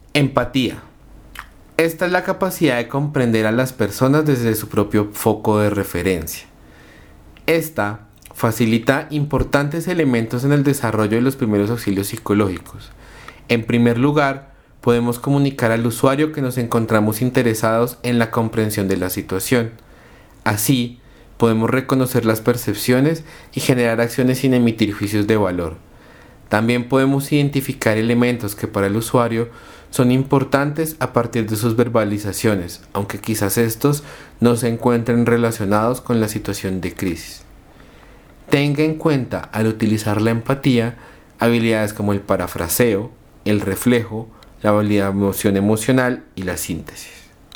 Empatía. Esta es la capacidad de comprender a las personas desde su propio foco de referencia. Esta facilita importantes elementos en el desarrollo de los primeros auxilios psicológicos. En primer lugar, podemos comunicar al usuario que nos encontramos interesados en la comprensión de la situación. Así, podemos reconocer las percepciones y generar acciones sin emitir juicios de valor. También podemos identificar elementos que para el usuario son importantes a partir de sus verbalizaciones, aunque quizás estos no se encuentren relacionados con la situación de crisis. Tenga en cuenta al utilizar la empatía habilidades como el parafraseo, el reflejo, la validación emocional y la síntesis.